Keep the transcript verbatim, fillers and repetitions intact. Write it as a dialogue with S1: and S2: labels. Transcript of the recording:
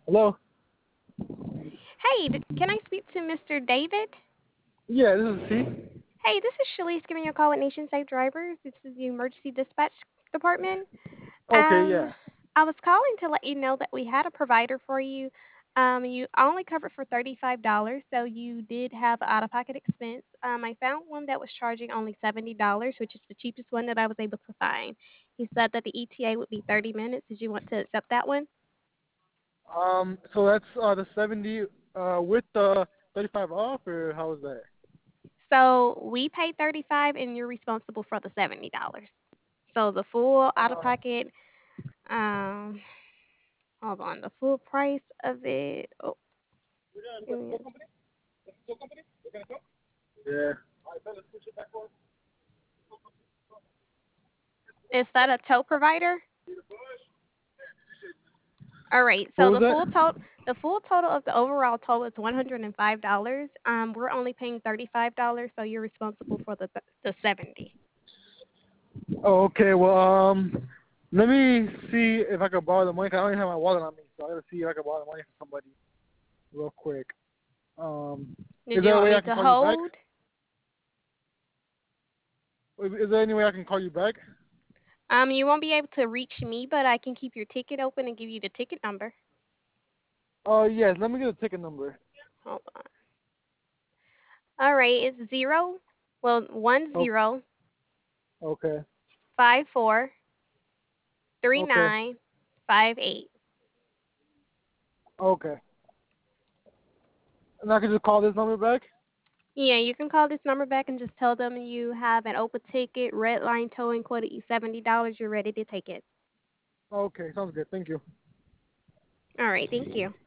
S1: Hello?
S2: Hey, d- can I speak to Mister David?
S1: Yeah, this is C.
S2: Hey, this is Shalice giving you a call at Nation Safe Drivers. This is the emergency dispatch department.
S1: Okay,
S2: Um,
S1: yeah.
S2: I was calling to let you know that we had a provider for you. Um, you only covered for thirty-five dollars, so you did have out of pocket expense. Um, I found one that was charging only seventy dollars, which is the cheapest one that I was able to find. He said that the E T A would be thirty minutes. Did you want to accept that one?
S1: Um, so that's uh the seventy uh with the thirty-five off, or how is that?
S2: So we paid thirty-five and you're responsible for the seventy dollars. So the full out of
S1: Uh,
S2: pocket, um, hold on, the full price of it. Oh, give me a-
S1: yeah.
S2: is that a tow provider? All right.
S1: What
S2: So
S1: was
S2: the full
S1: that?
S2: total, the full total of the overall total is one hundred and five dollars. Um, we're only paying thirty-five dollars, so you're responsible for the the seventy.
S1: Oh, okay. Well, um, let me see if I can borrow the money. 'Cause I don't even have my wallet on me, so I gotta see if I can borrow the money from somebody real quick. Um,
S2: Did
S1: is
S2: you
S1: there a
S2: want
S1: way
S2: me
S1: I can
S2: to
S1: call you back?
S2: hold?
S1: Is is there any way I can call you back?
S2: Um, you won't be able to reach me, but I can keep your ticket open and give you the ticket number.
S1: Oh, uh, yes. Let me get a ticket number.
S2: Hold on. All right, it's zero, well, one
S1: Oh,
S2: zero
S1: okay.
S2: five four three
S1: Okay.
S2: nine five eight.
S1: Okay. And I can just call this number back?
S2: Yeah, you can call this number back and just tell them you have an open ticket, red line towing, quoted you seventy dollars. You're ready to take it.
S1: Okay, sounds good. Thank you.
S2: All right, thank you.